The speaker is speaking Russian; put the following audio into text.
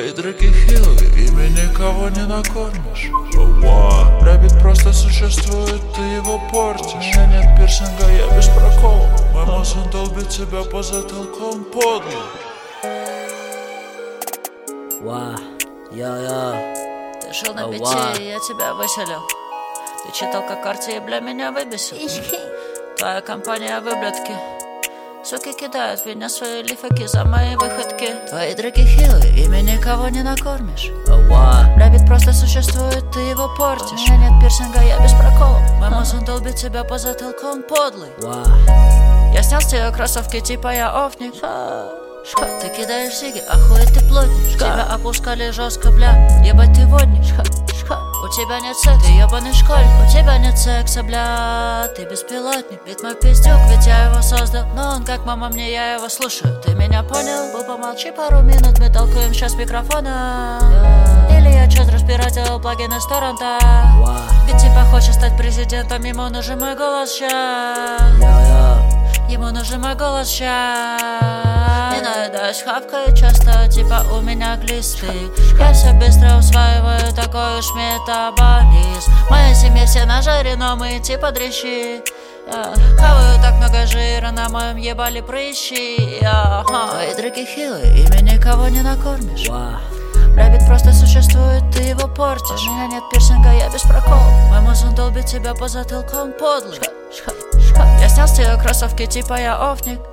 Твои драки хилые, ими никого не накормишь. Рэббит просто существует, ты его портишь. У меня нет пирсинга, я без прокола. Мой мозг долбит тебя по затылку, он подлый. Ты жил на бите, и я тебя выселил. Ты читал, как Арти, бля, меня выбесил. Твоя компания выблядки. Суки кидают в меня свои лифаки за мои выходки. Твои драки хилые, ими никого не накормишь. Рэббит просто существует, ты его портишь. У меня нет пирсинга, я без прокола. Мой мозг долбит тебя по затылку, он подлый. Я снял с тебя кроссовки, типа я офник. Ты кидаешь сиги, охуеть ты плотник. Тебя опускали жестко, бля, ебать ты водник. У тебя нет секса, ты ебаный школьник. У тебя нет секса, бля, ты беспилотник. Ведь мой пиздюк, ведь я его создал. Но он как мама мне, я его слушаю. Ты меня понял? Был, помолчи пару минут, мы толкуем сейчас микрофона. Или я чё-то распиратил плагины с торрента. Ведь типа хочешь стать президентом, ему нужен мой голос щас. Ему нужен мой голос щас. Не наедаюсь, хавкаю часто, типа у меня глисты. Я все быстро усваиваю, такой уж метаболизм. В моей семье все на жаре, но мы типа дрищи. Хаваю так много жира, на моем ебали прыщи. Твои драки хилые, ими никого не накормишь. Рэббит просто существует, ты его портишь. У меня нет пирсинга, я без прокола. Мой мозг долбит тебя по затылку, он подлый. Я снял с тебя кроссовки, типа я офник.